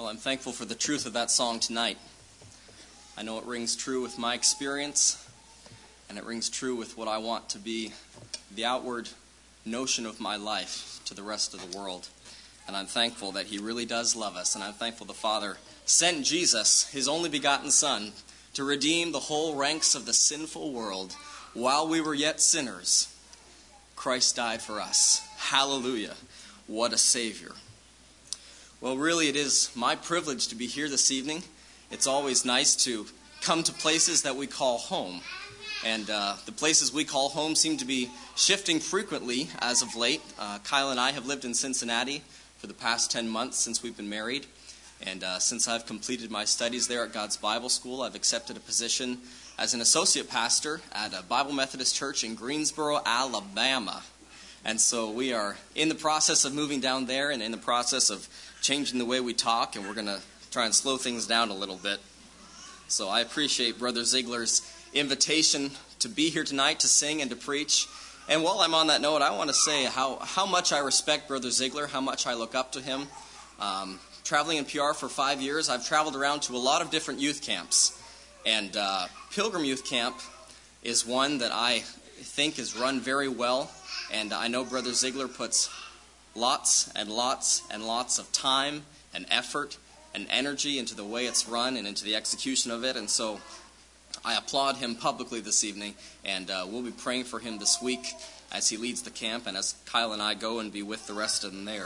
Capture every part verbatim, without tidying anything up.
Well, I'm thankful for the truth of that song tonight. I know it rings true with my experience, and it rings true with what I want to be the outward notion of my life to the rest of the world. And I'm thankful that he really does love us, and I'm thankful the Father sent Jesus, his only begotten Son, to redeem the whole ranks of the sinful world. While we were yet sinners, Christ died for us. Hallelujah. What a Savior. Well, really, it is my privilege to be here this evening. It's always nice to come to places that we call home. And uh, the places we call home seem to be shifting frequently as of late. Uh, Kyle and I have lived in Cincinnati for the past ten months since we've been married. And uh, since I've completed my studies there at God's Bible School, I've accepted a position as an associate pastor at a Bible Methodist church in Greensboro, Alabama. And so we are in the process of moving down there and in the process of changing the way we talk, and we're going to try and slow things down a little bit. So I appreciate Brother Ziegler's invitation to be here tonight to sing and to preach. And while I'm on that note, I want to say how, how much I respect Brother Ziegler, how much I look up to him. Um, traveling in P R for five years, I've traveled around to a lot of different youth camps. And uh, Pilgrim Youth Camp is one that I think is run very well. And I know Brother Ziegler puts lots and lots and lots of time and effort and energy into the way it's run and into the execution of it. And so I applaud him publicly this evening, and uh, we'll be praying for him this week as he leads the camp and as Kyle and I go and be with the rest of them there.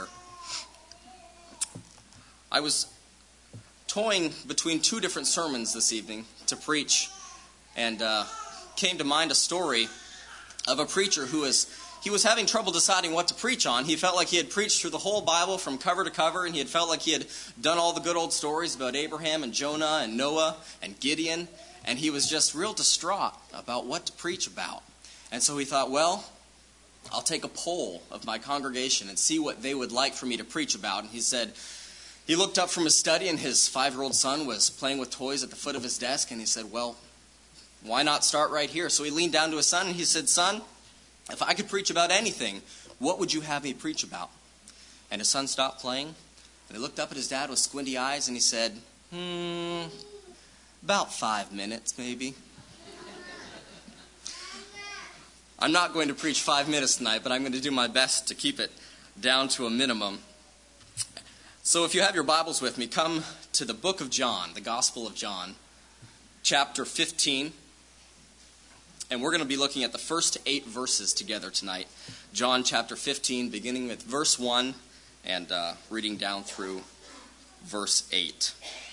I was toying between two different sermons this evening to preach, and uh, came to mind a story of a preacher who was He was having trouble deciding what to preach on. He felt like he had preached through the whole Bible from cover to cover, and he had felt like he had done all the good old stories about Abraham and Jonah and Noah and Gideon, and he was just real distraught about what to preach about. And so he thought, well, I'll take a poll of my congregation and see what they would like for me to preach about. And he said, he looked up from his study, and his five-year-old son was playing with toys at the foot of his desk, and he said, well, why not start right here? So he leaned down to his son, and he said, son, if I could preach about anything, what would you have me preach about? And his son stopped playing, and he looked up at his dad with squinty eyes, and he said, hmm, about five minutes, maybe. I'm not going to preach five minutes tonight, but I'm going to do my best to keep it down to a minimum. So if you have your Bibles with me, come to the book of John, the Gospel of John, chapter fifteen. And we're going to be looking at the first eight verses together tonight. John chapter fifteen, beginning with verse one and uh, reading down through verse eight.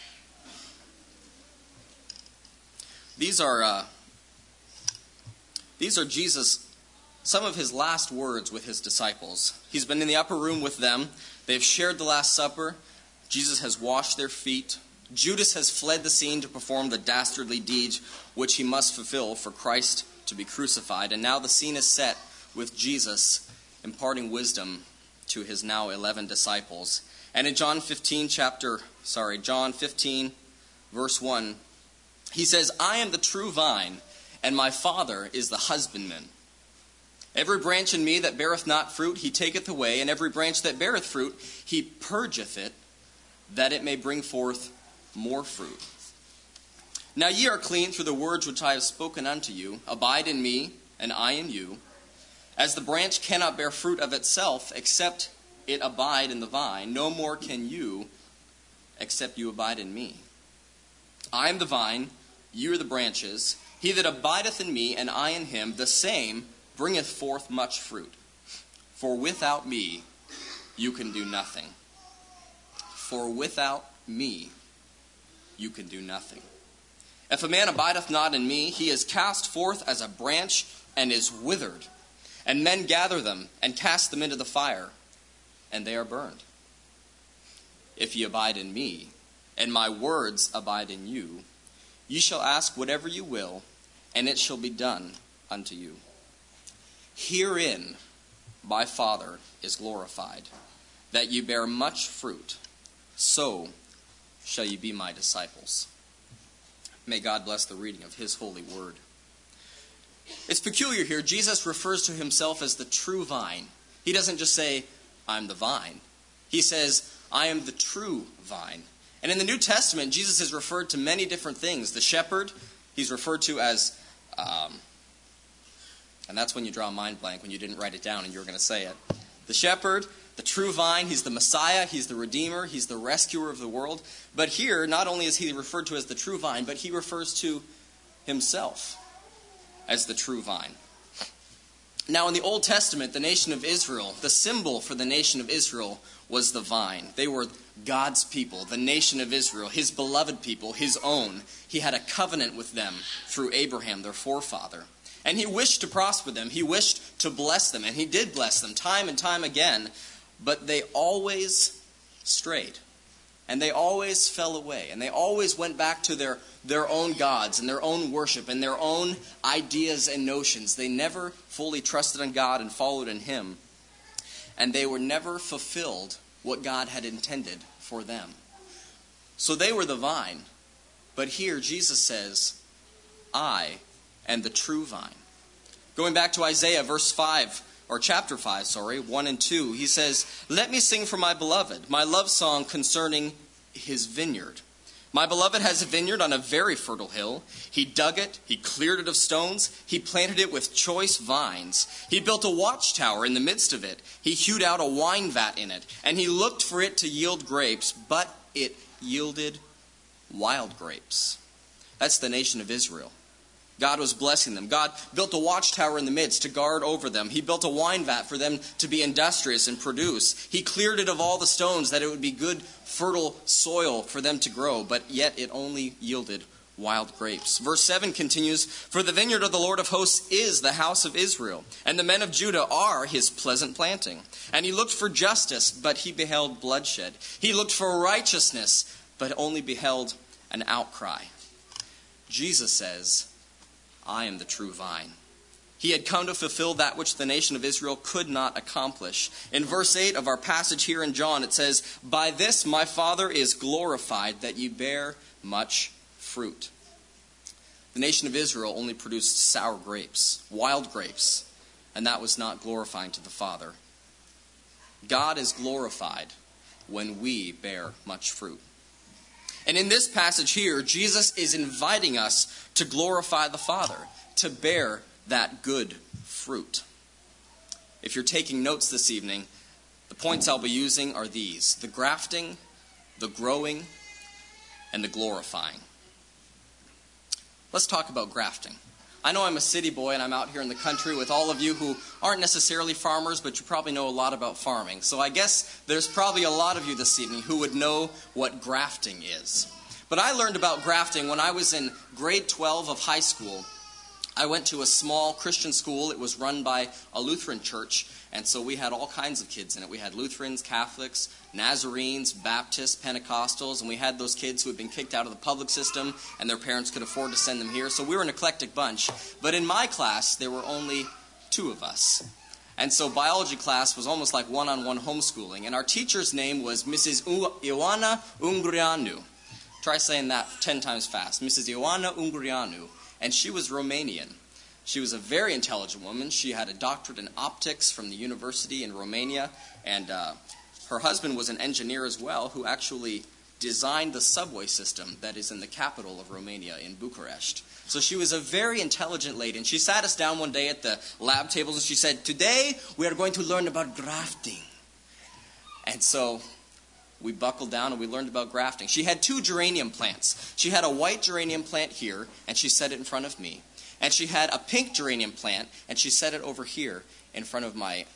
These are uh, these are Jesus, some of his last words with his disciples. He's been in the upper room with them. They've shared the Last Supper. Jesus has washed their feet. Judas has fled the scene to perform the dastardly deed which he must fulfill for Christ to be crucified. And now the scene is set with Jesus imparting wisdom to his now eleven disciples. And in John fifteen chapter, sorry, John fifteen verse one, he says, I am the true vine, and my Father is the husbandman. Every branch in me that beareth not fruit, he taketh away, and every branch that beareth fruit, he purgeth it, that it may bring forth more fruit. Now ye are clean through the words which I have spoken unto you. Abide in me, and I in you. As the branch cannot bear fruit of itself, except it abide in the vine, no more can you, except you abide in me. I am the vine, you are the branches. He that abideth in me, and I in him, the same bringeth forth much fruit. For without me you can do nothing. For without me you can do nothing. If a man abideth not in me, he is cast forth as a branch and is withered. And men gather them and cast them into the fire, and they are burned. If ye abide in me, and my words abide in you, ye shall ask whatever you will, and it shall be done unto you. Herein my Father is glorified, that ye bear much fruit, so shall ye be my disciples. May God bless the reading of his holy word. It's peculiar here. Jesus refers to himself as the true vine. He doesn't just say, I'm the vine. He says, I am the true vine. And in the New Testament, Jesus is referred to many different things. The shepherd, he's referred to as, um, and that's when you draw a mind blank, when you didn't write it down and you were going to say it. The shepherd, the true vine, he's the Messiah, he's the Redeemer, he's the rescuer of the world. But here, not only is he referred to as the true vine, but he refers to himself as the true vine. Now, in the Old Testament, the nation of Israel, the symbol for the nation of Israel was the vine. They were God's people, the nation of Israel, his beloved people, his own. He had a covenant with them through Abraham, their forefather. And he wished to prosper them. He wished to bless them. And he did bless them time and time again. But they always strayed. And they always fell away. And they always went back to their, their own gods and their own worship and their own ideas and notions. They never fully trusted in God and followed in him. And they were never fulfilled what God had intended for them. So they were the vine. But here Jesus says, I am the true vine. Going back to Isaiah verse five, or chapter five, sorry, one and two, he says, let me sing for my beloved, my love song concerning his vineyard. My beloved has a vineyard on a very fertile hill. He dug it, he cleared it of stones, he planted it with choice vines. He built a watchtower in the midst of it. He hewed out a wine vat in it, and he looked for it to yield grapes, but it yielded wild grapes. That's the nation of Israel. God was blessing them. God built a watchtower in the midst to guard over them. He built a wine vat for them to be industrious and produce. He cleared it of all the stones that it would be good, fertile soil for them to grow, but yet it only yielded wild grapes. Verse seven continues, for the vineyard of the Lord of hosts is the house of Israel, and the men of Judah are his pleasant planting. And he looked for justice, but he beheld bloodshed. He looked for righteousness, but only beheld an outcry. Jesus says, I am the true vine. He had come to fulfill that which the nation of Israel could not accomplish. In verse eight of our passage here in John, it says, by this my Father is glorified, that ye bear much fruit. The nation of Israel only produced sour grapes, wild grapes, and that was not glorifying to the Father. God is glorified when we bear much fruit. And in this passage here, Jesus is inviting us to glorify the Father, to bear that good fruit. If you're taking notes this evening, the points I'll be using are these: the grafting, the growing, and the glorifying. Let's talk about grafting. I know I'm a city boy and I'm out here in the country with all of you who aren't necessarily farmers, but you probably know a lot about farming. So I guess there's probably a lot of you this evening who would know what grafting is. But I learned about grafting when I was in grade twelve of high school. I went to a small Christian school. It was run by a Lutheran church, and so we had all kinds of kids in it. We had Lutherans, Catholics, Nazarenes, Baptists, Pentecostals, and we had those kids who had been kicked out of the public system, and their parents could afford to send them here. So we were an eclectic bunch. But in my class, there were only two of us. And so biology class was almost like one-on-one homeschooling. And our teacher's name was Missus Ioana Ungureanu. Try saying that ten times fast. Missus Ioana Ungureanu. And she was Romanian. She was a very intelligent woman. She had a doctorate in optics from the university in Romania. And uh, her husband was an engineer as well, who actually designed the subway system that is in the capital of Romania, in Bucharest. So she was a very intelligent lady. And she sat us down one day at the lab tables and she said, today we are going to learn about grafting. And so we buckled down and we learned about grafting. She had two geranium plants. She had a white geranium plant here, and she set it in front of me. And she had a pink geranium plant, and she set it over here in front of my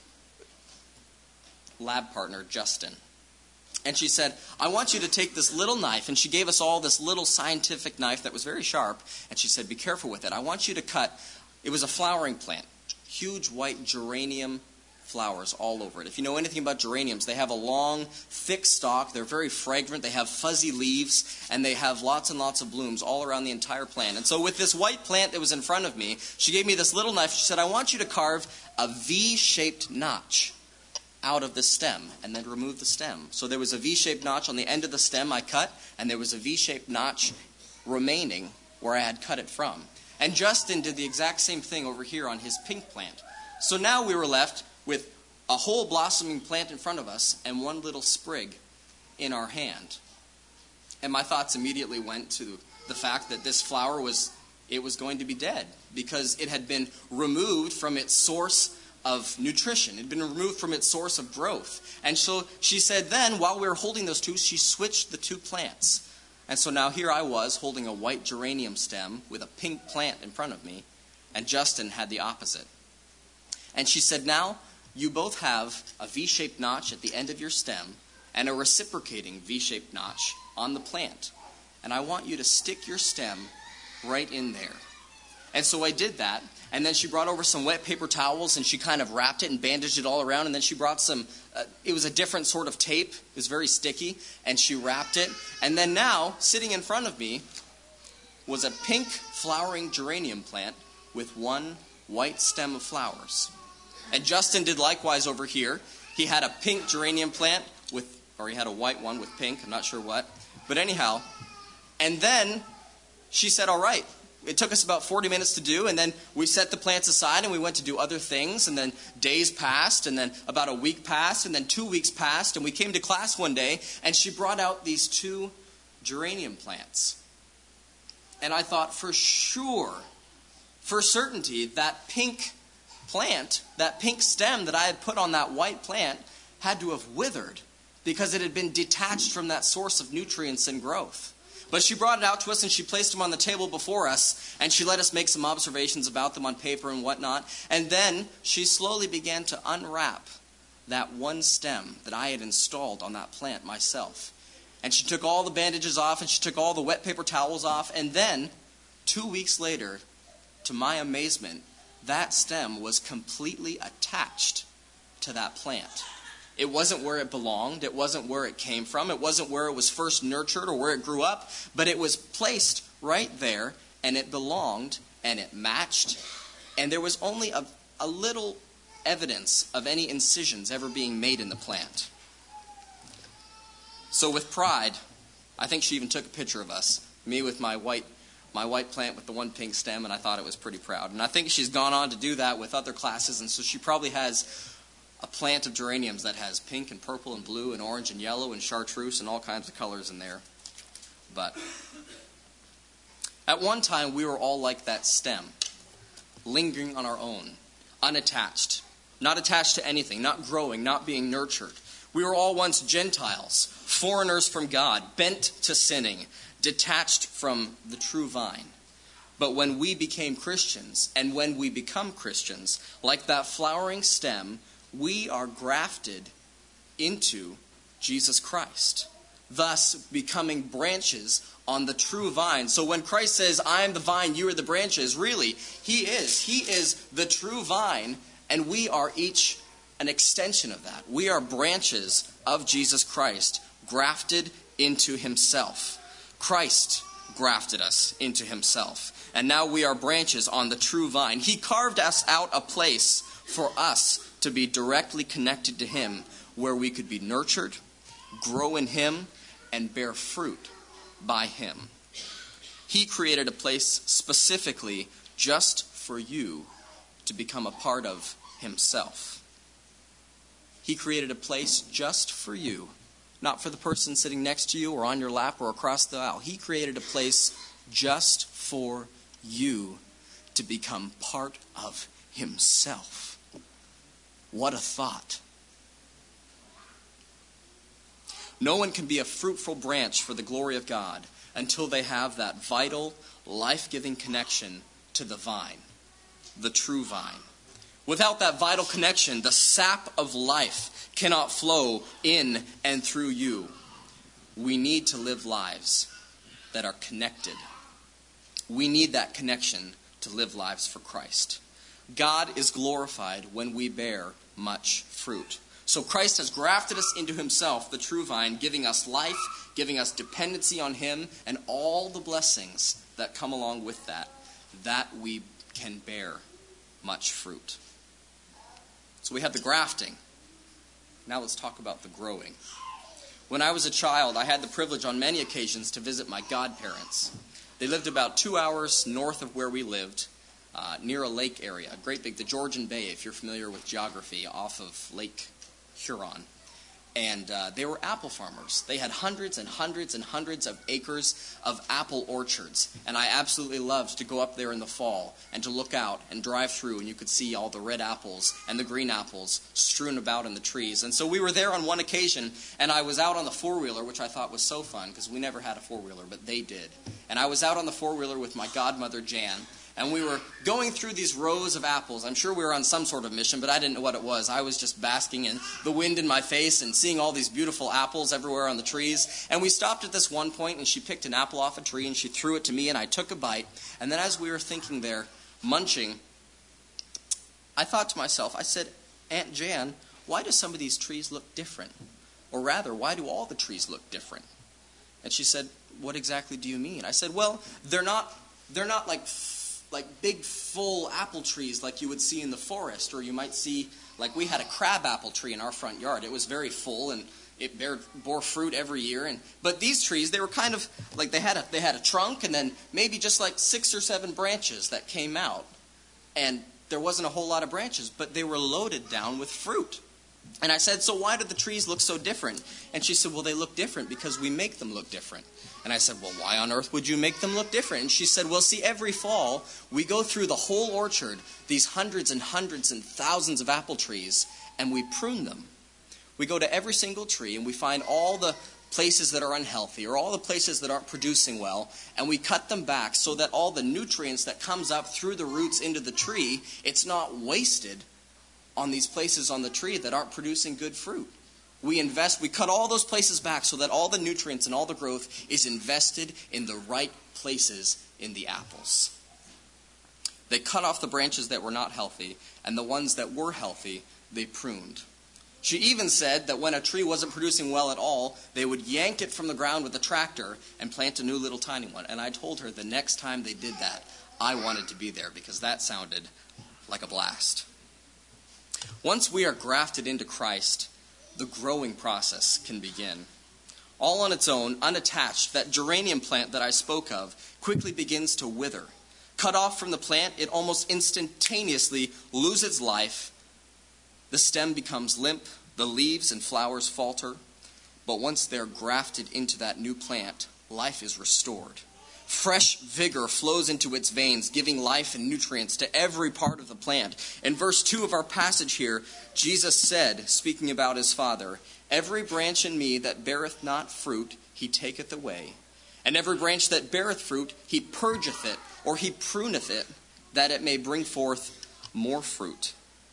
lab partner, Justin. And she said, I want you to take this little knife, and she gave us all this little scientific knife that was very sharp, and she said, be careful with it. I want you to cut, it was a flowering plant, huge white geranium flowers all over it. If you know anything about geraniums, they have a long, thick stalk. They're very fragrant. They have fuzzy leaves, and they have lots and lots of blooms all around the entire plant. And so with this white plant that was in front of me, she gave me this little knife. She said, I want you to carve a V-shaped notch out of the stem and then remove the stem. So there was a V-shaped notch on the end of the stem I cut, and there was a V-shaped notch remaining where I had cut it from. And Justin did the exact same thing over here on his pink plant. So now we were left with a whole blossoming plant in front of us and one little sprig in our hand. And my thoughts immediately went to the fact that this flower was, it was going to be dead because it had been removed from its source of nutrition. It had been removed from its source of growth. And so she said then, while we were holding those two, she switched the two plants. And so now here I was holding a white geranium stem with a pink plant in front of me, and Justin had the opposite. And she said, now you both have a V-shaped notch at the end of your stem and a reciprocating V-shaped notch on the plant. And I want you to stick your stem right in there. And so I did that. And then she brought over some wet paper towels and she kind of wrapped it and bandaged it all around. And then she brought some, uh, it was a different sort of tape. It was very sticky. And she wrapped it. And then now, sitting in front of me, was a pink flowering geranium plant with one white stem of flowers. And Justin did likewise over here. He had a pink geranium plant with, or he had a white one with pink, I'm not sure what. But anyhow, and then she said, all right. It took us about forty minutes to do, and then we set the plants aside and we went to do other things, and then days passed, and then about a week passed, and then two weeks passed, and we came to class one day, and she brought out these two geranium plants. And I thought for sure, for certainty, that pink plant, that pink stem that I had put on that white plant had to have withered because it had been detached from that source of nutrients and growth. But she brought it out to us and she placed them on the table before us and she let us make some observations about them on paper and whatnot. And then she slowly began to unwrap that one stem that I had installed on that plant myself. And she took all the bandages off and she took all the wet paper towels off. And then, two weeks later, to my amazement, that stem was completely attached to that plant. It wasn't where it belonged. It wasn't where it came from. It wasn't where it was first nurtured or where it grew up. But it was placed right there, and it belonged, and it matched. And there was only a, a little evidence of any incisions ever being made in the plant. So with pride, I think she even took a picture of us. Me with my white my white plant with the one pink stem, and I thought it was pretty proud. And I think she's gone on to do that with other classes, and so she probably has a plant of geraniums that has pink and purple and blue and orange and yellow and chartreuse and all kinds of colors in there. But at one time, we were all like that stem, lingering on our own, unattached, not attached to anything, not growing, not being nurtured. We were all once Gentiles, foreigners from God, bent to sinning, detached from the true vine. But when we became Christians, and when we become Christians, like that flowering stem, we are grafted into Jesus Christ, thus becoming branches on the true vine. So when Christ says, I am the vine, you are the branches, really, he is. He is the true vine, and we are each an extension of that. We are branches of Jesus Christ, grafted into himself. Christ grafted us into himself, and now we are branches on the true vine. He carved us out a place for us to be directly connected to him, where we could be nurtured, grow in him, and bear fruit by him. He created a place specifically just for you to become a part of himself. He created a place just for you, not for the person sitting next to you or on your lap or across the aisle. He created a place just for you to become part of himself. What a thought. No one can be a fruitful branch for the glory of God until they have that vital, life-giving connection to the vine, the true vine. Without that vital connection, the sap of life cannot flow in and through you. We need to live lives that are connected. We need that connection to live lives for Christ. God is glorified when we bear much fruit. So Christ has grafted us into himself, the true vine, giving us life, giving us dependency on him, and all the blessings that come along with that, that we can bear much fruit. So we have the grafting. Now let's talk about the growing. When I was a child, I had the privilege on many occasions to visit my godparents. They lived about two hours north of where we lived, Uh, near a lake area, a great big, the Georgian Bay, if you're familiar with geography, off of Lake Huron. And uh, they were apple farmers. They had hundreds and hundreds and hundreds of acres of apple orchards. And I absolutely loved to go up there in the fall and to look out and drive through, and you could see all the red apples and the green apples strewn about in the trees. And so we were there on one occasion, and I was out on the four-wheeler, which I thought was so fun because we never had a four-wheeler, but they did. And I was out on the four-wheeler with my godmother, Jan. And we were going through these rows of apples. I'm sure we were on some sort of mission, but I didn't know what it was. I was just basking in the wind in my face and seeing all these beautiful apples everywhere on the trees. And we stopped at this one point, and she picked an apple off a tree, and she threw it to me, and I took a bite. And then as we were thinking there, munching, I thought to myself, I said, Aunt Jan, why do some of these trees look different? Or rather, why do all the trees look different? And she said, what exactly do you mean? I said, well, they're not, they're not like... like big, full apple trees like you would see in the forest, or you might see, like we had a crab apple tree in our front yard. It was very full, and it bare, bore fruit every year. And but these trees, they were kind of, like they had a they had a trunk, and then maybe just like six or seven branches that came out. And there wasn't a whole lot of branches, but they were loaded down with fruit. And I said, so why do the trees look so different? And she said, well, they look different because we make them look different. And I said, well, why on earth would you make them look different? And she said, well, see, every fall, we go through the whole orchard, these hundreds and hundreds and thousands of apple trees, and we prune them. We go to every single tree, and we find all the places that are unhealthy, or all the places that aren't producing well, and we cut them back so that all the nutrients that comes up through the roots into the tree, it's not wasted on these places on the tree that aren't producing good fruit. We invest, we cut all those places back so that all the nutrients and all the growth is invested in the right places in the apples. They cut off the branches that were not healthy, and the ones that were healthy, they pruned. She even said that when a tree wasn't producing well at all, they would yank it from the ground with a tractor and plant a new little tiny one. And I told her the next time they did that, I wanted to be there because that sounded like a blast. Once we are grafted into Christ, the growing process can begin. All on its own, unattached, that geranium plant that I spoke of quickly begins to wither. Cut off from the plant, it almost instantaneously loses life. The stem becomes limp, the leaves and flowers falter. But once they're grafted into that new plant, life is restored. Fresh vigor flows into its veins, giving life and nutrients to every part of the plant. In verse two of our passage here, Jesus said, speaking about his Father, every branch in me that beareth not fruit, he taketh away. And every branch that beareth fruit, he purgeth it, or he pruneth it, that it may bring forth more fruit.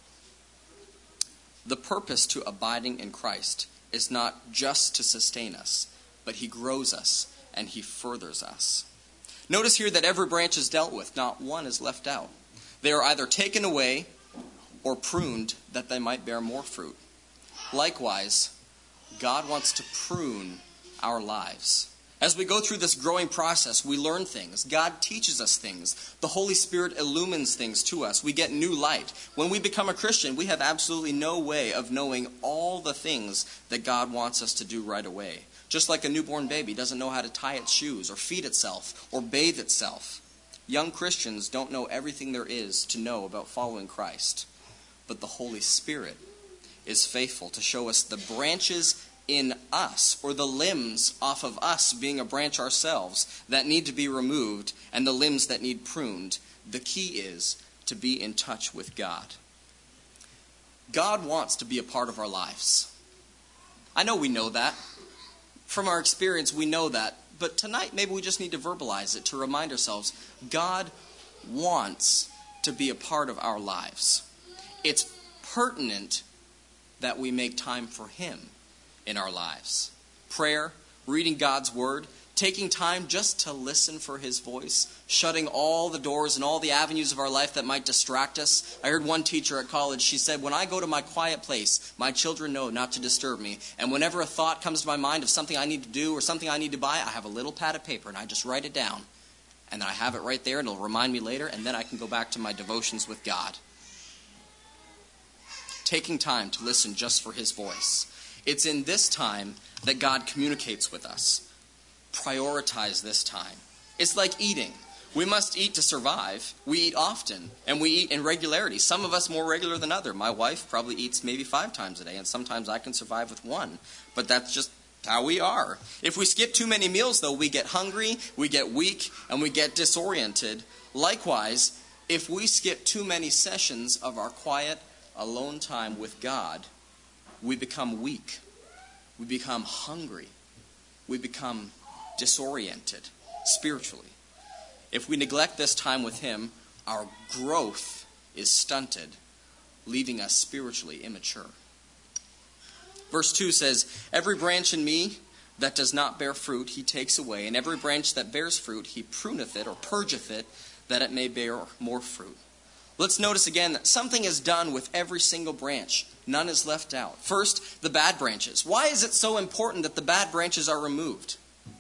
The purpose to abiding in Christ is not just to sustain us, but he grows us and he furthers us. Notice here that every branch is dealt with. Not one is left out. They are either taken away or pruned that they might bear more fruit. Likewise, God wants to prune our lives. As we go through this growing process, we learn things. God teaches us things. The Holy Spirit illumines things to us. We get new light. When we become a Christian, we have absolutely no way of knowing all the things that God wants us to do right away. Just like a newborn baby doesn't know how to tie its shoes or feed itself or bathe itself. Young Christians don't know everything there is to know about following Christ. But the Holy Spirit is faithful to show us the branches in us, or the limbs off of us being a branch ourselves, that need to be removed, and the limbs that need pruned. The key is to be in touch with God. God wants to be a part of our lives. I know we know that. From our experience, we know that. But tonight, maybe we just need to verbalize it to remind ourselves, God wants to be a part of our lives. It's pertinent that we make time for him in our lives. Prayer, reading God's word, taking time just to listen for his voice, shutting all the doors and all the avenues of our life that might distract us. I heard one teacher at college, she said, when I go to my quiet place, my children know not to disturb me. And whenever a thought comes to my mind of something I need to do or something I need to buy, I have a little pad of paper and I just write it down. And then I have it right there and it'll remind me later, and then I can go back to my devotions with God. Taking time to listen just for his voice. It's in this time that God communicates with us. Prioritize this time. It's like eating. We must eat to survive. We eat often, and we eat in regularity. Some of us more regular than others. My wife probably eats maybe five times a day, and sometimes I can survive with one. But that's just how we are. If we skip too many meals, though, we get hungry, we get weak, and we get disoriented. Likewise, if we skip too many sessions of our quiet, alone time with God, we become weak. We become hungry. We become disoriented spiritually. If we neglect this time with Him, our growth is stunted, leaving us spiritually immature. Verse two says, "Every branch in me that does not bear fruit, He takes away, and every branch that bears fruit, He pruneth it," or purgeth it, "that it may bear more fruit." Let's notice again that something is done with every single branch. None is left out. First, the bad branches. Why is it so important that the bad branches are removed?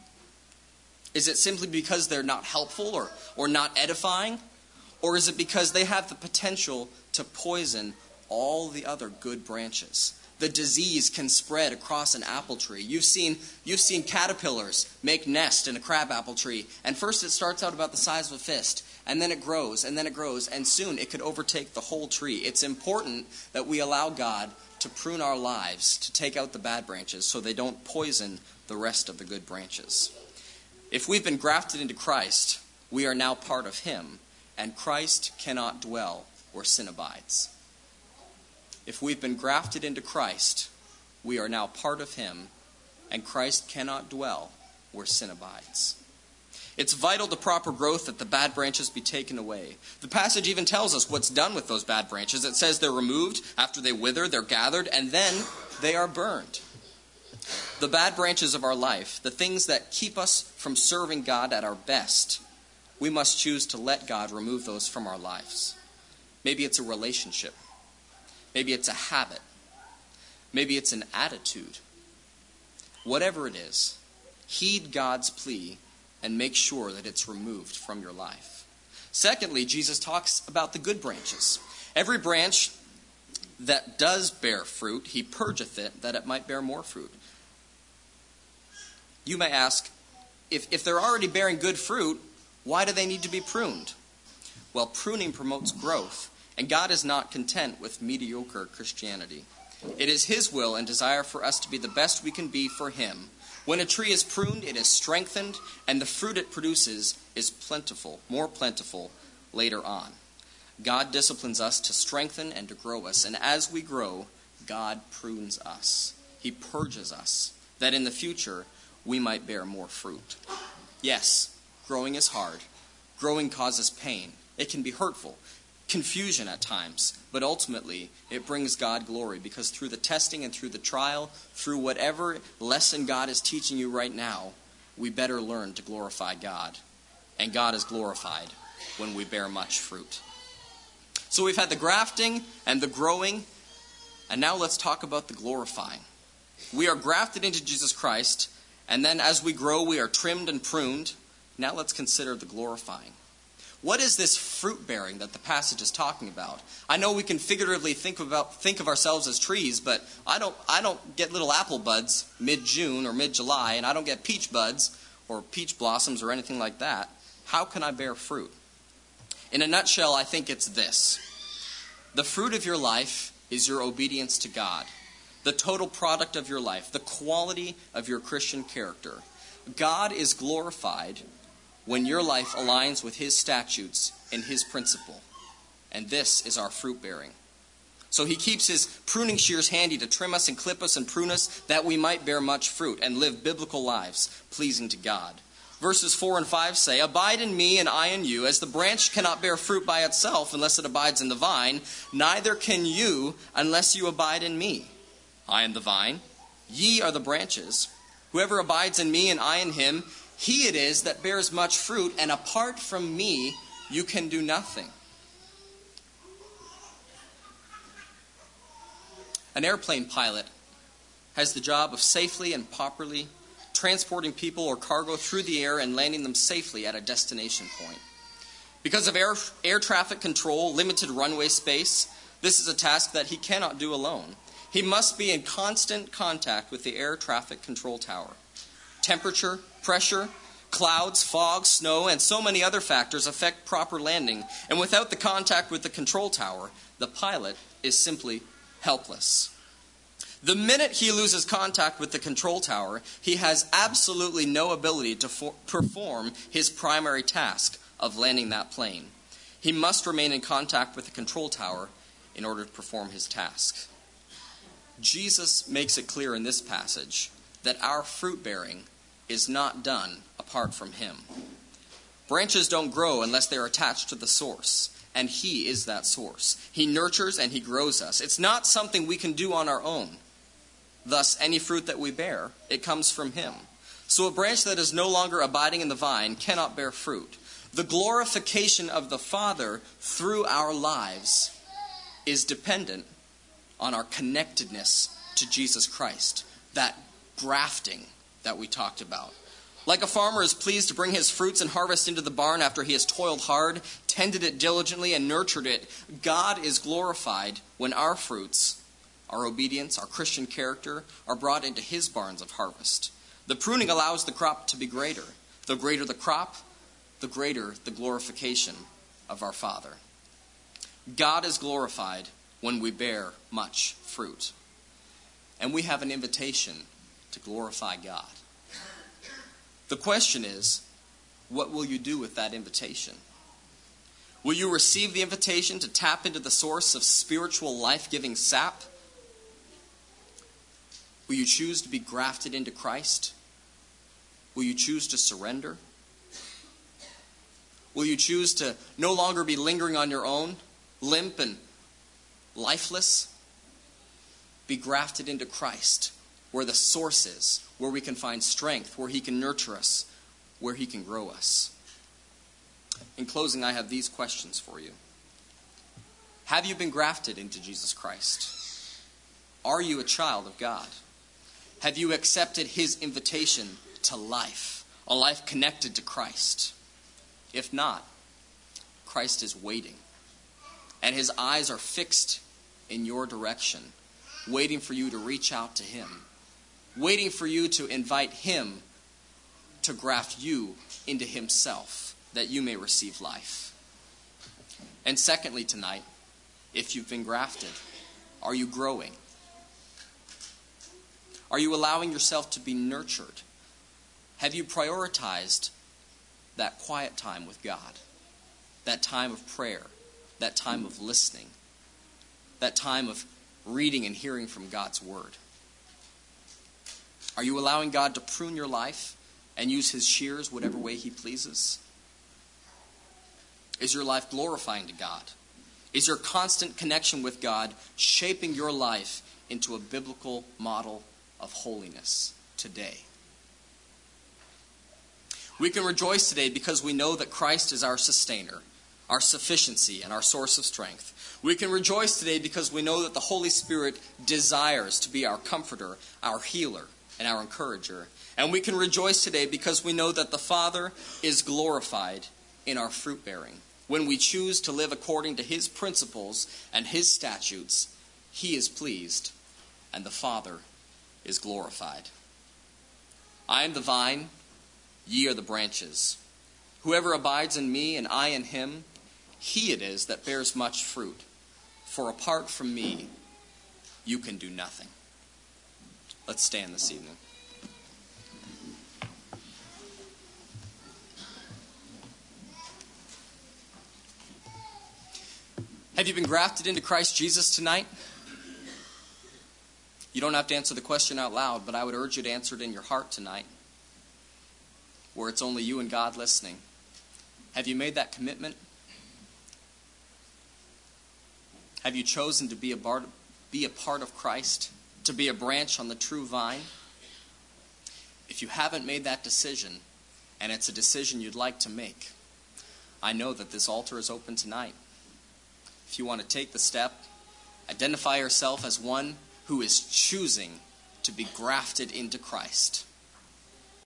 Is it simply because they're not helpful or, or not edifying? Or is it because they have the potential to poison all the other good branches? The disease can spread across an apple tree. You've seen, you've seen caterpillars make nest in a crabapple tree. And first it starts out about the size of a fist. And then it grows, and then it grows. And soon it could overtake the whole tree. It's important that we allow God to prune our lives, to take out the bad branches so they don't poison the rest of the good branches. If we've been grafted into Christ, we are now part of Him, and Christ cannot dwell where sin abides. If we've been grafted into Christ, we are now part of Him, and Christ cannot dwell where sin abides. It's vital to proper growth that the bad branches be taken away. The passage even tells us what's done with those bad branches. It says they're removed, after they wither, they're gathered, and then they are burned. The bad branches of our life, the things that keep us from serving God at our best, we must choose to let God remove those from our lives. Maybe it's a relationship. Maybe it's a habit. Maybe it's an attitude. Whatever it is, heed God's plea and make sure that it's removed from your life. Secondly, Jesus talks about the good branches. Every branch that does bear fruit, He purgeth it, that it might bear more fruit. You may ask, if, if they're already bearing good fruit, why do they need to be pruned? Well, pruning promotes growth, and God is not content with mediocre Christianity. It is His will and desire for us to be the best we can be for Him. When a tree is pruned, it is strengthened, and the fruit it produces is plentiful, more plentiful later on. God disciplines us to strengthen and to grow us, and as we grow, God prunes us. He purges us, that in the future we might bear more fruit. Yes, growing is hard. Growing causes pain. It can be hurtful, confusion at times, but ultimately it brings God glory, because through the testing and through the trial, through whatever lesson God is teaching you right now, we better learn to glorify God. And God is glorified when we bear much fruit. So we've had the grafting and the growing, and now let's talk about the glorifying. We are grafted into Jesus Christ, and then as we grow, we are trimmed and pruned. Now let's consider the glorifying. What is this fruit bearing that the passage is talking about? I know we can figuratively think about think of ourselves as trees, but I don't I don't get little apple buds mid-June or mid-July, and I don't get peach buds or peach blossoms or anything like that. How can I bear fruit? In a nutshell, I think it's this. The fruit of your life is your obedience to God. The total product of your life, the quality of your Christian character. God is glorified when your life aligns with His statutes and His principle. And this is our fruit bearing. So He keeps His pruning shears handy to trim us and clip us and prune us, that we might bear much fruit and live biblical lives pleasing to God. Verses four and five say, "Abide in me and I in you, as the branch cannot bear fruit by itself unless it abides in the vine, neither can you unless you abide in me. I am the vine, ye are the branches. Whoever abides in me and I in him, he it is that bears much fruit, and apart from me you can do nothing." An airplane pilot has the job of safely and properly transporting people or cargo through the air and landing them safely at a destination point. Because of air, air traffic control, limited runway space, this is a task that he cannot do alone. He must be in constant contact with the air traffic control tower. Temperature, pressure, Clouds, fog, snow, and so many other factors affect proper landing, and without the contact with the control tower, the pilot is simply helpless. The minute he loses contact with the control tower, he has absolutely no ability to for- perform his primary task of landing that plane. He must remain in contact with the control tower in order to perform his task. Jesus makes it clear in this passage that our fruit bearing is not done apart from him. Branches don't grow unless they're attached to the source, and he is that source. He nurtures and he grows us. It's not something we can do on our own. Thus, any fruit that we bear, it comes from him. So a branch that is no longer abiding in the vine cannot bear fruit. The glorification of the Father through our lives is dependent on our connectedness to Jesus Christ, that grafting that we talked about. Like a farmer is pleased to bring his fruits and harvest into the barn after he has toiled hard, tended it diligently, and nurtured it, God is glorified when our fruits, our obedience, our Christian character, are brought into his barns of harvest. The pruning allows the crop to be greater. The greater the crop, the greater the glorification of our Father. God is glorified when we bear much fruit. And we have an invitation to glorify God. The question is, what will you do with that invitation? Will you receive the invitation to tap into the source of spiritual life-giving sap? Will you choose to be grafted into Christ? Will you choose to surrender? Will you choose to no longer be lingering on your own, limp and lifeless? Be grafted into Christ, where the source is, where we can find strength, where he can nurture us, where he can grow us. In closing, I have these questions for you. Have you been grafted into Jesus Christ? Are you a child of God? Have you accepted his invitation to life, a life connected to Christ? If not, Christ is waiting, and his eyes are fixed in your direction, waiting for you to reach out to him, waiting for you to invite him to graft you into himself, that you may receive life. And secondly tonight, if you've been grafted, are you growing? Are you allowing yourself to be nurtured? Have you prioritized that quiet time with God, that time of prayer, that time of listening, that time of reading and hearing from God's word? Are you allowing God to prune your life and use his shears whatever way he pleases? Is your life glorifying to God? Is your constant connection with God shaping your life into a biblical model of holiness today? We can rejoice today because we know that Christ is our sustainer, our sufficiency, and our source of strength. We can rejoice today because we know that the Holy Spirit desires to be our comforter, our healer, and our encourager. And we can rejoice today because we know that the Father is glorified in our fruit bearing. When we choose to live according to his principles and his statutes, he is pleased, and the Father is glorified. I am the vine, ye are the branches. Whoever abides in me and I in him, he it is that bears much fruit. For apart from me, you can do nothing. Let's stand this evening. Have you been grafted into Christ Jesus tonight? You don't have to answer the question out loud, but I would urge you to answer it in your heart tonight, where it's only you and God listening. Have you made that commitment? Have you chosen to be a part, be a part of Christ, to be a branch on the true vine? If you haven't made that decision, and it's a decision you'd like to make, I know that this altar is open tonight. If you want to take the step, identify yourself as one who is choosing to be grafted into Christ.